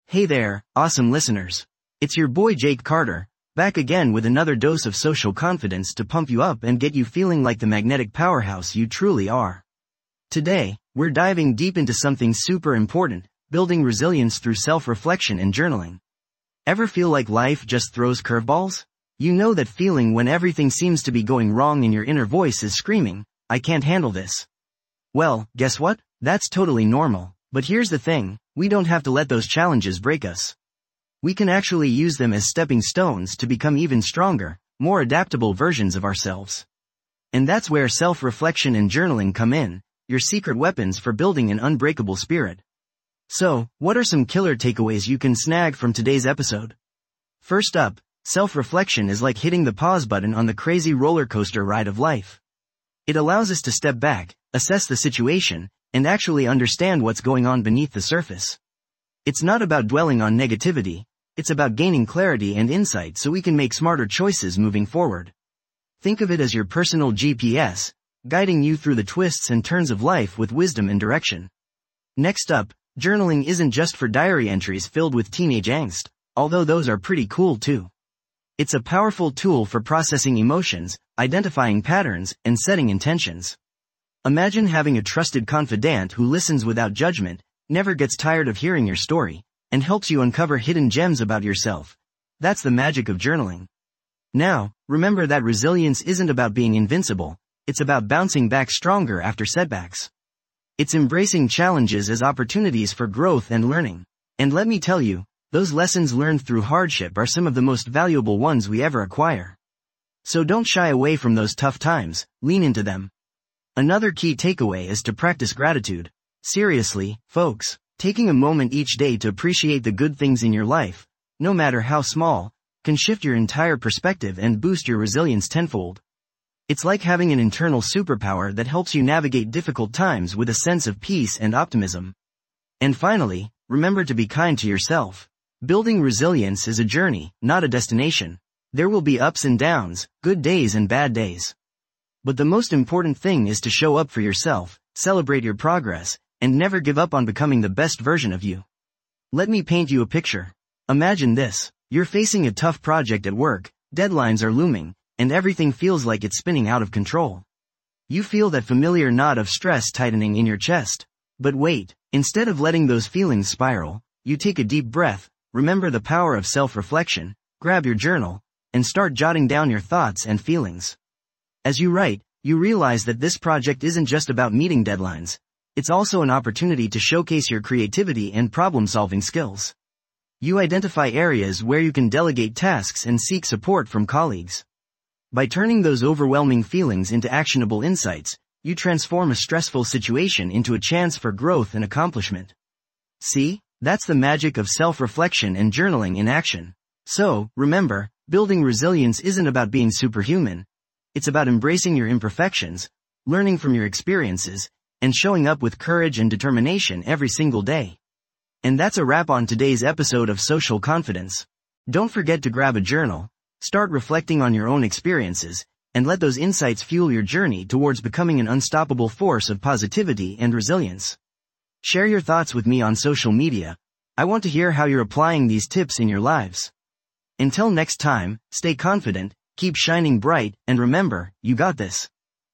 Hey there, awesome listeners. It's your boy Jake Carter, back again with another dose of social confidence to pump you up and get you feeling like the magnetic powerhouse you truly are. Today, we're diving deep into something super important, building resilience through self-reflection and journaling. Ever feel like life just throws curveballs? You know that feeling when everything seems to be going wrong and your inner voice is screaming, "I can't handle this." Well, guess what? That's totally normal. But here's the thing, we don't have to let those challenges break us. We can actually use them as stepping stones to become even stronger, more adaptable versions of ourselves. And that's where self-reflection and journaling come in, your secret weapons for building an unbreakable spirit. So, what are some killer takeaways you can snag from today's episode? First up, self-reflection is like hitting the pause button on the crazy roller coaster ride of life. It allows us to step back, assess the situation, and actually understand what's going on beneath the surface. It's not about dwelling on negativity, it's about gaining clarity and insight so we can make smarter choices moving forward. Think of it as your personal GPS, guiding you through the twists and turns of life with wisdom and direction. Next up, journaling isn't just for diary entries filled with teenage angst, although those are pretty cool too. It's a powerful tool for processing emotions, identifying patterns, and setting intentions. Imagine having a trusted confidant who listens without judgment, never gets tired of hearing your story, and helps you uncover hidden gems about yourself. That's the magic of journaling. Now, remember that resilience isn't about being invincible, it's about bouncing back stronger after setbacks. It's embracing challenges as opportunities for growth and learning. And let me tell you, those lessons learned through hardship are some of the most valuable ones we ever acquire. So don't shy away from those tough times, lean into them. Another key takeaway is to practice gratitude. Seriously, folks, taking a moment each day to appreciate the good things in your life, no matter how small, can shift your entire perspective and boost your resilience tenfold. It's like having an internal superpower that helps you navigate difficult times with a sense of peace and optimism. And finally, remember to be kind to yourself. Building resilience is a journey, not a destination. There will be ups and downs, good days and bad days. But the most important thing is to show up for yourself, celebrate your progress, and never give up on becoming the best version of you. Let me paint you a picture. Imagine this. You're facing a tough project at work, deadlines are looming, and everything feels like it's spinning out of control. You feel that familiar knot of stress tightening in your chest. But wait, instead of letting those feelings spiral, you take a deep breath, remember the power of self-reflection, grab your journal, and start jotting down your thoughts and feelings. As you write, you realize that this project isn't just about meeting deadlines. It's also an opportunity to showcase your creativity and problem-solving skills. You identify areas where you can delegate tasks and seek support from colleagues. By turning those overwhelming feelings into actionable insights, you transform a stressful situation into a chance for growth and accomplishment. See, that's the magic of self-reflection and journaling in action. So, remember, building resilience isn't about being superhuman. It's about embracing your imperfections, learning from your experiences, and showing up with courage and determination every single day. And that's a wrap on today's episode of Social Confidence. Don't forget to grab a journal, start reflecting on your own experiences, and let those insights fuel your journey towards becoming an unstoppable force of positivity and resilience. Share your thoughts with me on social media. I want to hear how you're applying these tips in your lives. Until next time, stay confident, keep shining bright, and remember, you got this.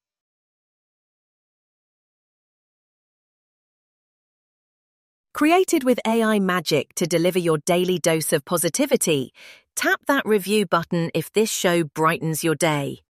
Created with AI magic to deliver your daily dose of positivity, tap that review button if this show brightens your day.